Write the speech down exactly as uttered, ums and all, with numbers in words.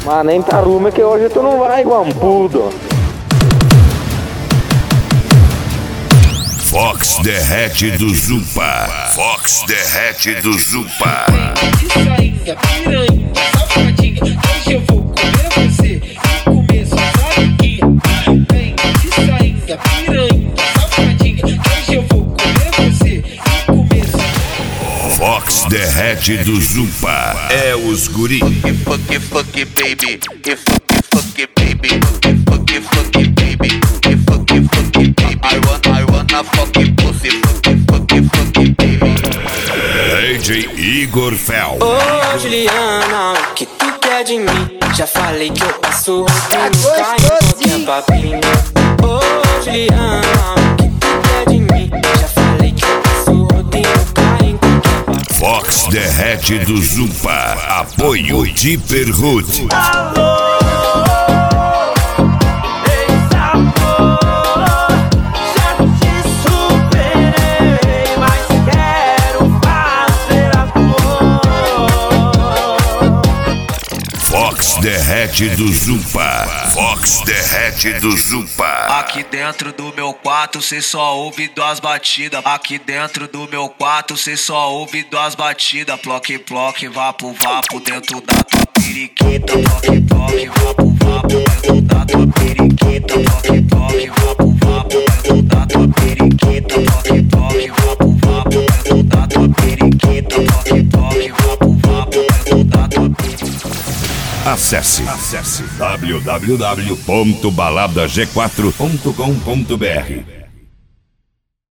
Mas nem tá ruma que hoje tu não vai, guampudo. Fox derrete do Zupa. Fox derrete do Zupa. De sainha, piranha, safadinha, hoje eu vou comer você e comer sua amiguinha. Vem de sainha, piranha, safadinha, hoje eu vou comer você e comer sua... Fox derrete do Zupa. É os guri. Fuck it, fuck it, baby. If fuck it, fuck it, baby. If fuck it, fuck it, baby. If fuck it, fuck it, baby. I want, I wanna fuck it, pussy. Fuck it, fuck it, fuck it, baby. D J Igor Fel. Ô Juliana, o que tu quer de mim? Já falei que eu passo roupinho, cai em qualquer papinho. Ô Juliana, o que tu quer de mim? Já falei que eu passo roupinho, cai em qualquer papinho. Fox derrete do Zupa. Apoio Tipper Hood. Fox derrete do Zupa. Fox derrete do Zupa. Aqui dentro do meu quarto cê só ouve duas batidas. Aqui dentro do meu quarto cê só ouve duas batidas. Ploque, ploque, vapo, vapo dentro da tua periquita. Ploque, ploque, vapo, vapo dentro da tua periquita. Ploque, ploque, vapo, vapo dentro da tua periquita. Ploque, ploque, vapo, vapo dentro da tua periquita. Ploque, ploque, vapo, vapo dentro da tua periquita. Acesse, acesse w w w ponto balada g quatro ponto com ponto b r.